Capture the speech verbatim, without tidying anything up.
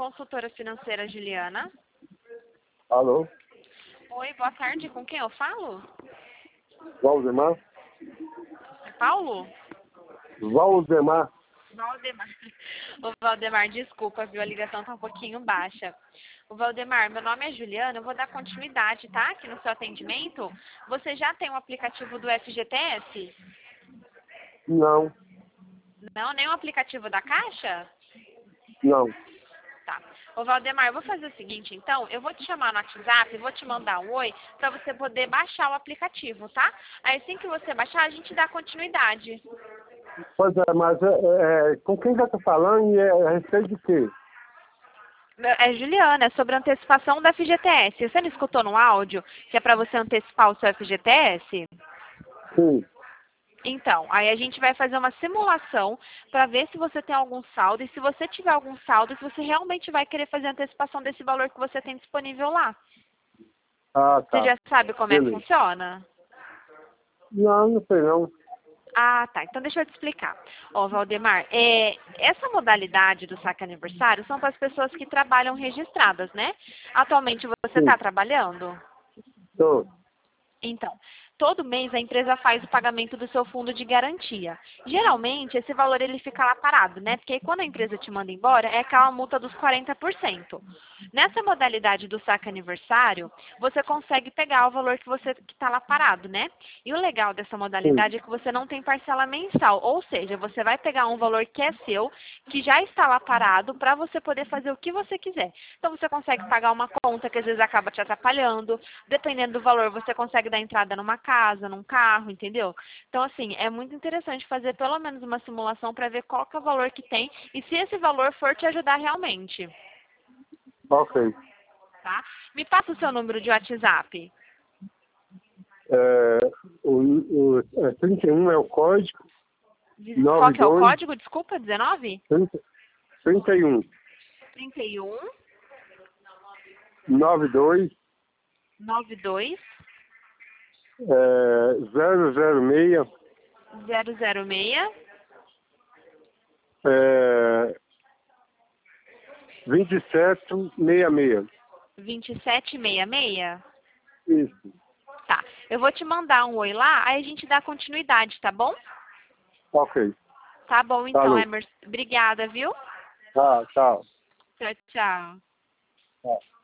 consultora financeira Juliana. Alô? Oi, boa tarde. Com quem eu falo? Valdemar? É Paulo? Valdemar. Valdemar. Ô, Valdemar, desculpa, viu? A ligação tá um pouquinho baixa. O Valdemar, meu nome é Juliana, eu vou dar continuidade, tá? Aqui no seu atendimento. Você já tem o aplicativo do F G T S? Não, Não, nem o aplicativo da Caixa? não. Tá. Ô, Valdemar, eu vou fazer o seguinte, então, eu vou te chamar no WhatsApp, vou te mandar um oi para você poder baixar o aplicativo, tá? Aí, assim que você baixar, a gente dá continuidade. Pois é, mas é, é, com quem que eu tô falando e é a respeito de quê? É Juliana, é sobre a antecipação da F G T S. Você não escutou no áudio que é para você antecipar o seu F G T S? Sim. Então, aí a gente vai fazer uma simulação para ver se você tem algum saldo e se você tiver algum saldo, se você realmente vai querer fazer a antecipação desse valor que você tem disponível lá. Ah, Você tá. já sabe como é que Beleza. funciona? Não, não sei não. Ah, tá. Então deixa eu te explicar. Ó, Valdemar, é, essa modalidade do saque aniversário são para as pessoas que trabalham registradas, né? Atualmente você Sim. está trabalhando? Tô. Então, todo mês a empresa faz o pagamento do seu fundo de garantia. Geralmente, esse valor ele fica lá parado, né? Porque aí, quando a empresa te manda embora, é aquela multa dos quarenta por cento. Nessa modalidade do saque aniversário, você consegue pegar o valor que você que está lá parado, né? E o legal dessa Sim. modalidade é que você não tem parcela mensal, ou seja, você vai pegar um valor que é seu, que já está lá parado, para você poder fazer o que você quiser. Então, você consegue pagar uma conta que às vezes acaba te atrapalhando, dependendo do valor, você consegue dar entrada numa casa, num carro, entendeu? Então, assim, é muito interessante fazer pelo menos uma simulação para ver qual que é o valor que tem e se esse valor for te ajudar realmente, Ok. tá? Me passa o seu número de WhatsApp. É, o, o, é, trinta e um é o código. Qual Nove que é o dois. código? Desculpa, dezenove? trinta, trinta e um. trinta e um, Nove dois. noventa e dois, É, zero zero seis. zero zero seis, É, vinte e sete sessenta e seis. vinte e sete sessenta e seis? Isso. Tá. Eu vou te mandar um oi lá, aí a gente dá continuidade, tá bom? Ok. Tá bom, então, Falou. Emerson. Obrigada, viu? Tá, tchau. Tchau, tchau. Tchau.